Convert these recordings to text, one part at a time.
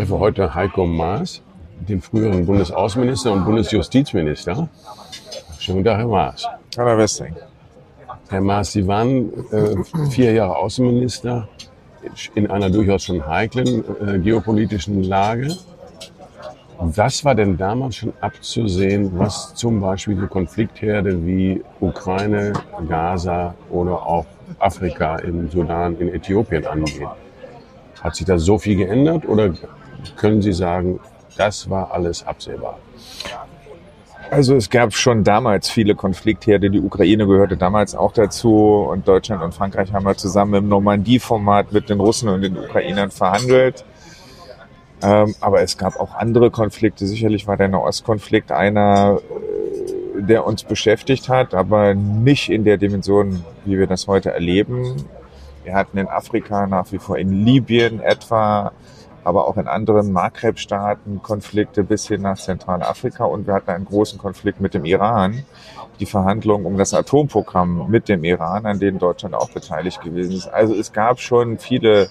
treffe heute Heiko Maas, den früheren Bundesaußenminister und Bundesjustizminister. Schönen guten Tag, Herr Maas. Hallo, Herr Westring. Herr Maas, Sie waren 4 Jahre Außenminister in einer durchaus schon heiklen geopolitischen Lage. Was war denn damals schon abzusehen, was zum Beispiel so Konfliktherde wie Ukraine, Gaza oder auch Afrika, im Sudan, in Äthiopien angeht? Hat sich da so viel geändert oder können Sie sagen, das war alles absehbar? Also es gab schon damals viele Konfliktherde. Die Ukraine gehörte damals auch dazu und Deutschland und Frankreich haben zusammen im Normandie-Format mit den Russen und den Ukrainern verhandelt. Aber es gab auch andere Konflikte. Sicherlich war der Nahostkonflikt einer, der uns beschäftigt hat, aber nicht in der Dimension, wie wir das heute erleben. Wir hatten in Afrika nach wie vor in Libyen etwa, aber auch in anderen Maghreb-Staaten Konflikte bis hin nach Zentralafrika. Und wir hatten einen großen Konflikt mit dem Iran, die Verhandlungen um das Atomprogramm mit dem Iran, an denen Deutschland auch beteiligt gewesen ist. Also es gab schon viele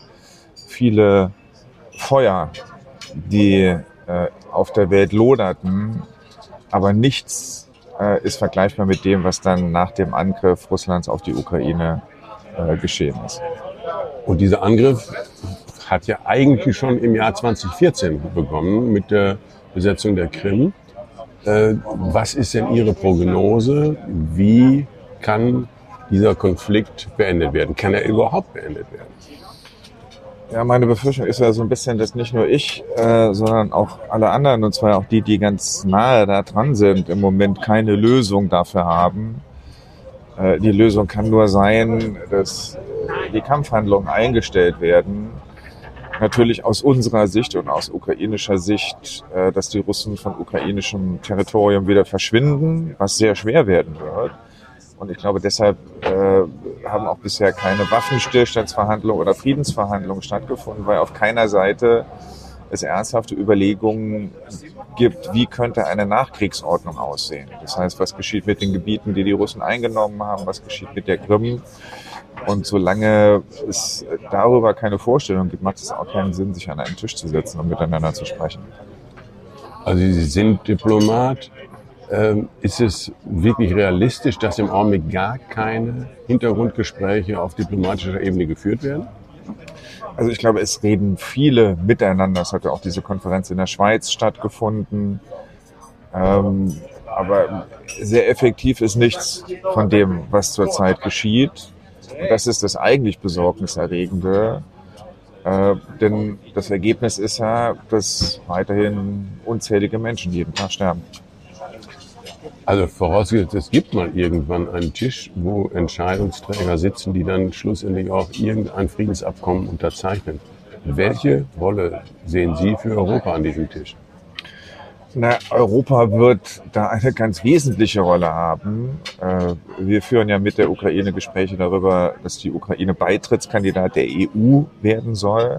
Feuer, die auf der Welt loderten, aber nichts ist vergleichbar mit dem, was dann nach dem Angriff Russlands auf die Ukraine geschehen ist. Und dieser Angriff hat ja eigentlich schon im Jahr 2014 begonnen mit der Besetzung der Krim. Was ist denn Ihre Prognose? Wie kann dieser Konflikt beendet werden? Kann er überhaupt beendet werden? Ja, meine Befürchtung ist ja so ein bisschen, dass nicht nur ich, sondern auch alle anderen, und zwar auch die ganz nahe da dran sind, im Moment keine Lösung dafür haben. Die Lösung kann nur sein, dass die Kampfhandlungen eingestellt werden. Natürlich aus unserer Sicht und aus ukrainischer Sicht, dass die Russen von ukrainischem Territorium wieder verschwinden, was sehr schwer werden wird. Und ich glaube, deshalb haben auch bisher keine Waffenstillstandsverhandlungen oder Friedensverhandlungen stattgefunden, weil auf keiner Seite es ernsthafte Überlegungen gibt, wie könnte eine Nachkriegsordnung aussehen. Das heißt, was geschieht mit den Gebieten, die Russen eingenommen haben, was geschieht mit der Krim. Und solange es darüber keine Vorstellung gibt, macht es auch keinen Sinn, sich an einen Tisch zu setzen und miteinander zu sprechen. Also Sie sind Diplomat. Ist es wirklich realistisch, dass im Augenblick gar keine Hintergrundgespräche auf diplomatischer Ebene geführt werden? Also ich glaube, es reden viele miteinander. Es hat ja auch diese Konferenz in der Schweiz stattgefunden. Aber sehr effektiv ist nichts von dem, was zurzeit geschieht. Und das ist das eigentlich Besorgniserregende. Denn das Ergebnis ist ja, dass weiterhin unzählige Menschen jeden Tag sterben. Also vorausgesetzt, es gibt mal irgendwann einen Tisch, wo Entscheidungsträger sitzen, die dann schlussendlich auch irgendein Friedensabkommen unterzeichnen. Welche Rolle sehen Sie für Europa an diesem Tisch? Na, Europa wird da eine ganz wesentliche Rolle haben. Wir führen ja mit der Ukraine Gespräche darüber, dass die Ukraine Beitrittskandidat der EU werden soll.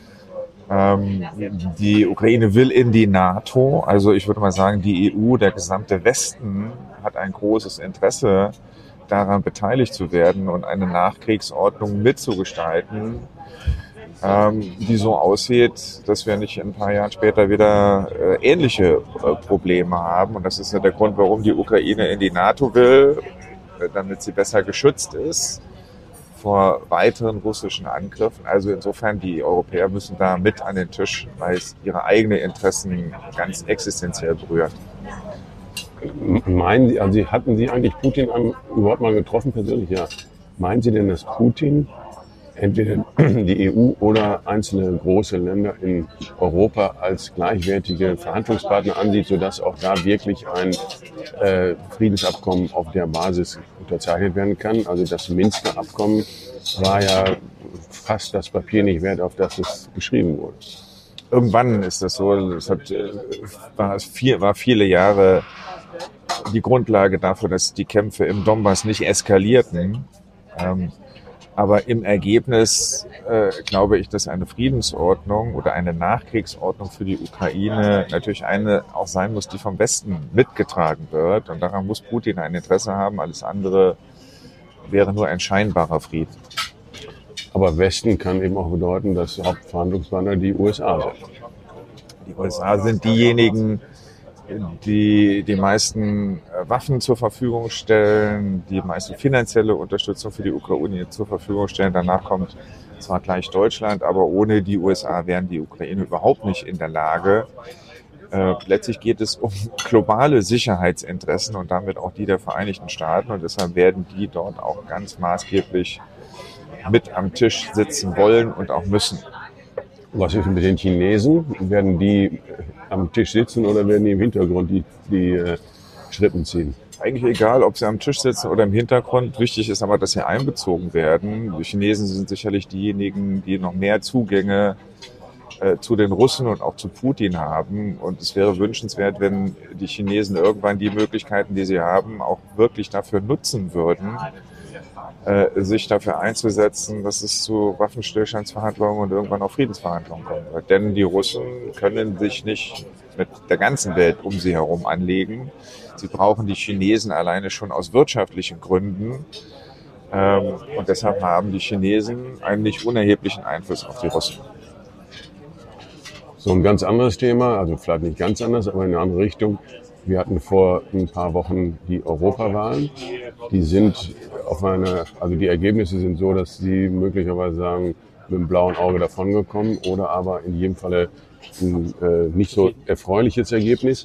Die Ukraine will in die NATO. Also ich würde mal sagen, die EU, der gesamte Westen hat ein großes Interesse daran, beteiligt zu werden und eine Nachkriegsordnung mitzugestalten, die so aussieht, dass wir nicht ein paar Jahre später wieder ähnliche Probleme haben. Und das ist ja der Grund, warum die Ukraine in die NATO will, damit sie besser geschützt ist vor weiteren russischen Angriffen. Also insofern, die Europäer müssen da mit an den Tisch, weil es ihre eigenen Interessen ganz existenziell berührt. Meinen Sie, also hatten Sie eigentlich Putin überhaupt mal getroffen persönlich? Ja. Meinen Sie denn, dass Putin entweder die EU oder einzelne große Länder in Europa als gleichwertige Verhandlungspartner ansieht, sodass auch da wirklich ein Friedensabkommen auf der Basis unterzeichnet werden kann? Also das Minsker Abkommen war ja fast das Papier nicht wert, auf das es geschrieben wurde. Irgendwann ist das so. Es war viele Jahre die Grundlage dafür, dass die Kämpfe im Donbass nicht eskalierten. Aber im Ergebnis glaube ich, dass eine Friedensordnung oder eine Nachkriegsordnung für die Ukraine natürlich eine auch sein muss, die vom Westen mitgetragen wird. Und daran muss Putin ein Interesse haben. Alles andere wäre nur ein scheinbarer Frieden. Aber Westen kann eben auch bedeuten, dass Hauptverhandlungspartner die USA sind. Die USA sind diejenigen, die die meisten Waffen zur Verfügung stellen, die meiste finanzielle Unterstützung für die Ukraine zur Verfügung stellen. Danach kommt zwar gleich Deutschland, aber ohne die USA wären die Ukraine überhaupt nicht in der Lage. Letztlich geht es um globale Sicherheitsinteressen und damit auch die der Vereinigten Staaten. Und deshalb werden die dort auch ganz maßgeblich mit am Tisch sitzen wollen und auch müssen. Was ist mit den Chinesen? Werden die am Tisch sitzen oder werden die im Hintergrund die Strippen ziehen? Eigentlich egal, ob sie am Tisch sitzen oder im Hintergrund. Wichtig ist aber, dass sie einbezogen werden. Die Chinesen sind sicherlich diejenigen, die noch mehr Zugänge zu den Russen und auch zu Putin haben. Und es wäre wünschenswert, wenn die Chinesen irgendwann die Möglichkeiten, die sie haben, auch wirklich dafür nutzen würden, sich dafür einzusetzen, dass es zu Waffenstillstandsverhandlungen und irgendwann auch Friedensverhandlungen kommen wird. Denn die Russen können sich nicht mit der ganzen Welt um sie herum anlegen. Sie brauchen die Chinesen alleine schon aus wirtschaftlichen Gründen. Und deshalb haben die Chinesen einen nicht unerheblichen Einfluss auf die Russen. So ein ganz anderes Thema, also vielleicht nicht ganz anders, aber in eine andere Richtung. Wir hatten vor ein paar Wochen die Europawahlen. Die sind also die Ergebnisse sind so, dass sie möglicherweise sagen, mit dem blauen Auge davongekommen oder aber in jedem Falle ein nicht so erfreuliches Ergebnis.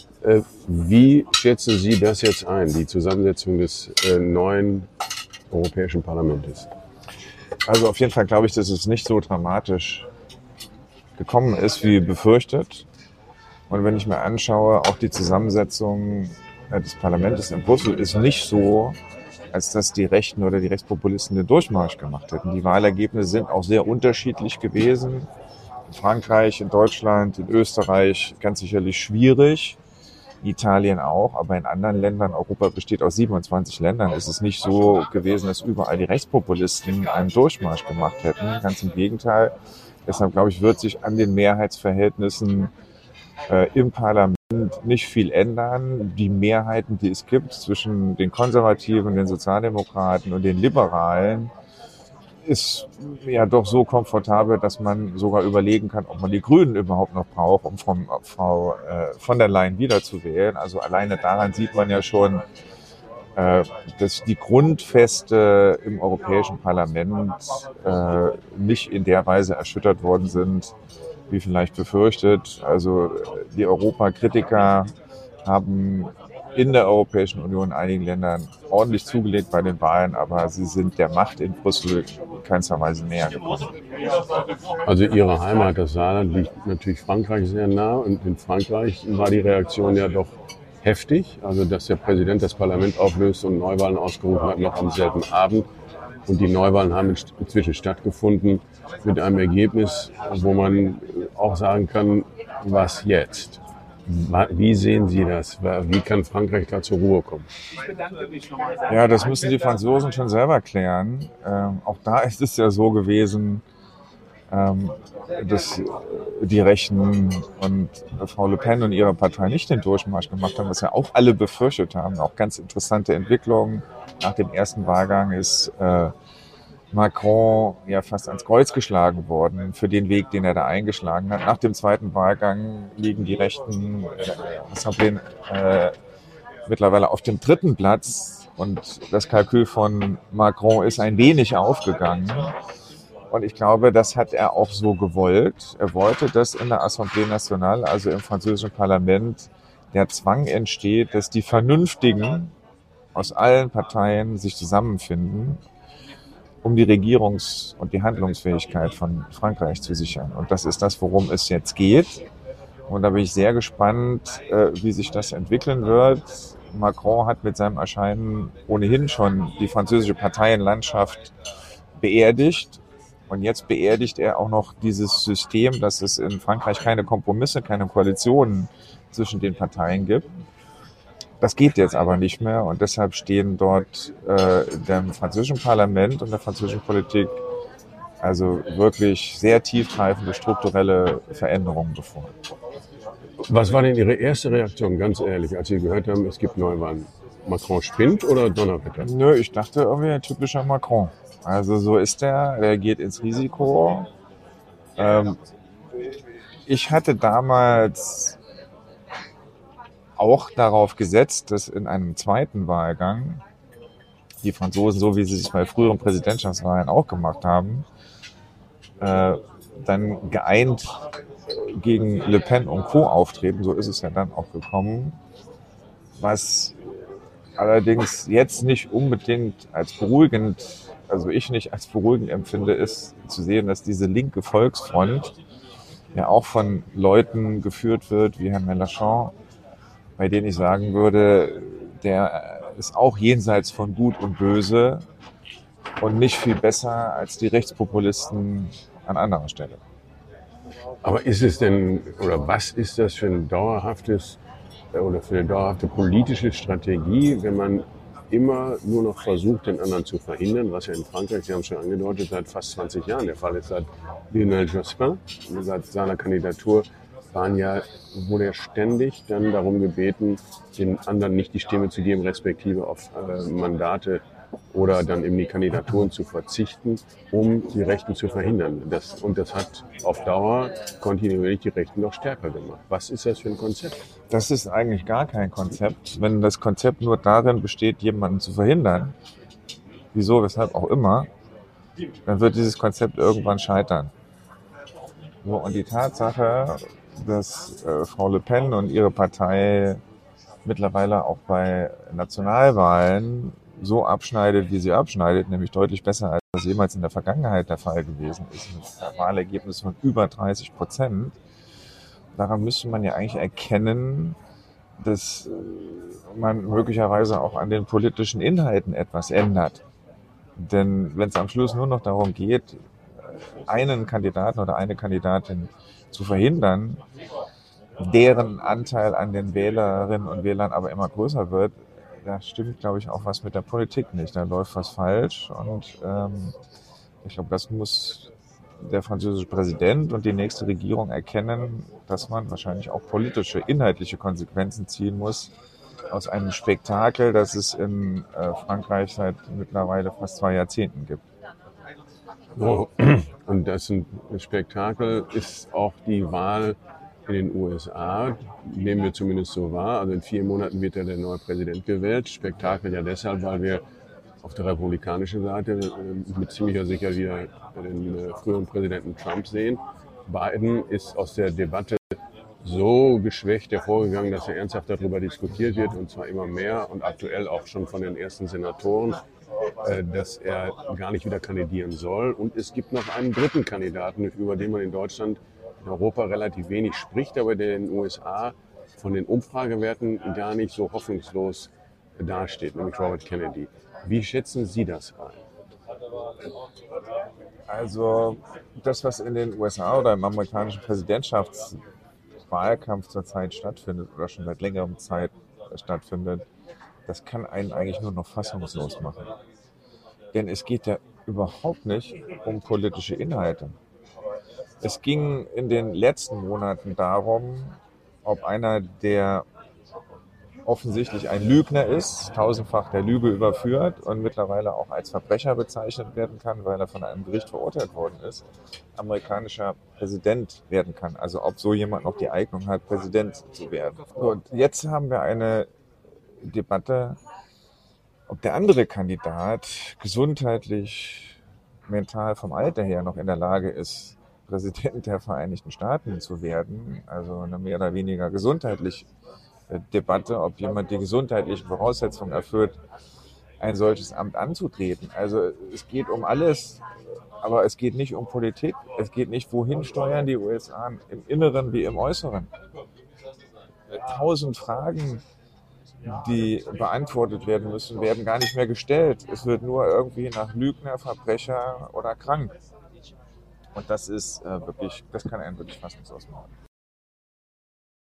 Wie schätzen Sie das jetzt ein, die Zusammensetzung des neuen Europäischen Parlaments? Also auf jeden Fall glaube ich, dass es nicht so dramatisch gekommen ist, wie befürchtet. Und wenn ich mir anschaue, auch die Zusammensetzung des Parlaments in Brüssel ist nicht so, als dass die Rechten oder die Rechtspopulisten den Durchmarsch gemacht hätten. Die Wahlergebnisse sind auch sehr unterschiedlich gewesen. In Frankreich, in Deutschland, in Österreich ganz sicherlich schwierig. In Italien auch, aber in anderen Ländern, Europa besteht aus 27 Ländern, ist es nicht so gewesen, dass überall die Rechtspopulisten einen Durchmarsch gemacht hätten. Ganz im Gegenteil. Deshalb, glaube ich, wird sich an den Mehrheitsverhältnissen im Parlament nicht viel ändern. Die Mehrheiten, die es gibt zwischen den Konservativen, den Sozialdemokraten und den Liberalen, ist ja doch so komfortabel, dass man sogar überlegen kann, ob man die Grünen überhaupt noch braucht, um Frau von der Leyen wiederzuwählen. Also alleine daran sieht man ja schon, dass die Grundfeste im Europäischen Parlament nicht in der Weise erschüttert worden sind, wie vielleicht befürchtet. Also die Europakritiker haben in der Europäischen Union in einigen Ländern ordentlich zugelegt bei den Wahlen, aber sie sind der Macht in Brüssel in keinster Weise näher gekommen. Also Ihre Heimat, das Saarland, liegt natürlich Frankreich sehr nah und in Frankreich war die Reaktion ja doch heftig, also dass der Präsident das Parlament auflöst und Neuwahlen ausgerufen hat, noch am selben Abend. Und die Neuwahlen haben inzwischen stattgefunden mit einem Ergebnis, wo man auch sagen kann, was jetzt? Wie sehen Sie das? Wie kann Frankreich da zur Ruhe kommen? Ja, das müssen die Franzosen schon selber klären. Auch da ist es ja so gewesen, dass die Rechten und Frau Le Pen und ihre Partei nicht den Durchmarsch gemacht haben, was ja auch alle befürchtet haben. Auch ganz interessante Entwicklungen. Nach dem ersten Wahlgang ist Macron ja fast ans Kreuz geschlagen worden für den Weg, den er da eingeschlagen hat. Nach dem zweiten Wahlgang liegen die rechten Assembleen mittlerweile auf dem 3. Platz und das Kalkül von Macron ist ein wenig aufgegangen. Und ich glaube, das hat er auch so gewollt. Er wollte, dass in der Assemblée Nationale, also im französischen Parlament, der Zwang entsteht, dass die Vernünftigen aus allen Parteien sich zusammenfinden, um die Regierungs- und die Handlungsfähigkeit von Frankreich zu sichern. Und das ist das, worum es jetzt geht. Und da bin ich sehr gespannt, wie sich das entwickeln wird. Macron hat mit seinem Erscheinen ohnehin schon die französische Parteienlandschaft beerdigt. Und jetzt beerdigt er auch noch dieses System, dass es in Frankreich keine Kompromisse, keine Koalitionen zwischen den Parteien gibt. Das geht jetzt aber nicht mehr und deshalb stehen dort dem französischen Parlament und der französischen Politik also wirklich sehr tiefgreifende strukturelle Veränderungen bevor. Was war denn Ihre erste Reaktion, ganz ehrlich, als Sie gehört haben, es gibt Neuwahlen? Macron spinnt oder Donnerwetter? Nö, ich dachte irgendwie ein typischer Macron. Also so ist er geht ins Risiko. Ich hatte damals auch darauf gesetzt, dass in einem zweiten Wahlgang die Franzosen, so wie sie es bei früheren Präsidentschaftswahlen auch gemacht haben, dann geeint gegen Le Pen und Co. auftreten. So ist es ja dann auch gekommen. Was allerdings jetzt nicht unbedingt als beruhigend, also ich nicht als beruhigend empfinde, ist zu sehen, dass diese linke Volksfront ja auch von Leuten geführt wird, wie Herrn Mélenchon, bei denen ich sagen würde, der ist auch jenseits von Gut und Böse und nicht viel besser als die Rechtspopulisten an anderer Stelle. Aber ist es denn, oder was ist das für ein dauerhaftes oder für eine dauerhafte politische Strategie, wenn man immer nur noch versucht, den anderen zu verhindern, was ja in Frankreich, Sie haben es schon angedeutet, seit fast 20 Jahren der Fall ist, seit Lionel Jospin, seit seiner Kandidatur wurde er ständig dann darum gebeten, den anderen nicht die Stimme zu geben, respektive auf Mandate oder dann eben die Kandidaturen zu verzichten, um die Rechten zu verhindern. Das hat auf Dauer kontinuierlich die Rechten noch stärker gemacht. Was ist das für ein Konzept? Das ist eigentlich gar kein Konzept. Wenn das Konzept nur darin besteht, jemanden zu verhindern, wieso, weshalb auch immer, dann wird dieses Konzept irgendwann scheitern. So, und die Tatsache, dass Frau Le Pen und ihre Partei mittlerweile auch bei Nationalwahlen so abschneidet, wie sie abschneidet, nämlich deutlich besser, als das jemals in der Vergangenheit der Fall gewesen ist, mit einem Wahlergebnis von über 30%. Daran müsste man ja eigentlich erkennen, dass man möglicherweise auch an den politischen Inhalten etwas ändert. Denn wenn es am Schluss nur noch darum geht, einen Kandidaten oder eine Kandidatin zu verhindern, deren Anteil an den Wählerinnen und Wählern aber immer größer wird, da stimmt, glaube ich, auch was mit der Politik nicht. Da läuft was falsch und ich glaube, das muss der französische Präsident und die nächste Regierung erkennen, dass man wahrscheinlich auch politische, inhaltliche Konsequenzen ziehen muss aus einem Spektakel, das es in Frankreich seit mittlerweile fast 2 Jahrzehnten gibt. Oh. Und das Spektakel ist auch die Wahl in den USA, nehmen wir zumindest so wahr. Also in 4 Monaten wird ja der neue Präsident gewählt. Spektakel ja deshalb, weil wir auf der republikanischen Seite mit ziemlicher Sicherheit wieder den früheren Präsidenten Trump sehen. Biden ist aus der Debatte so geschwächt hervorgegangen, dass er ernsthaft darüber diskutiert wird, und zwar immer mehr und aktuell auch schon von den ersten Senatoren, dass er gar nicht wieder kandidieren soll. Und es gibt noch einen dritten Kandidaten, über den man in Deutschland, in Europa relativ wenig spricht, aber der in den USA von den Umfragewerten gar nicht so hoffnungslos dasteht, nämlich Robert Kennedy. Wie schätzen Sie das ein? Also das, was in den USA oder im amerikanischen Präsidentschaftswahlkampf zurzeit stattfindet oder schon seit längerem Zeit stattfindet, das kann einen eigentlich nur noch fassungslos machen. Denn es geht ja überhaupt nicht um politische Inhalte. Es ging in den letzten Monaten darum, ob einer, der offensichtlich ein Lügner ist, tausendfach der Lüge überführt und mittlerweile auch als Verbrecher bezeichnet werden kann, weil er von einem Gericht verurteilt worden ist, amerikanischer Präsident werden kann. Also ob so jemand noch die Eignung hat, Präsident zu werden. Und jetzt haben wir eine Debatte, ob der andere Kandidat gesundheitlich, mental vom Alter her noch in der Lage ist, Präsident der Vereinigten Staaten zu werden, also eine mehr oder weniger gesundheitliche Debatte, ob jemand die gesundheitlichen Voraussetzungen erfüllt, ein solches Amt anzutreten. Also es geht um alles, aber es geht nicht um Politik. Es geht nicht, wohin steuern die USA im Inneren wie im Äußeren. 1000 Fragen, die beantwortet werden müssen, werden gar nicht mehr gestellt. Es wird nur irgendwie nach Lügner, Verbrecher oder krank. Und das ist wirklich, das kann einen wirklich fassungslos machen.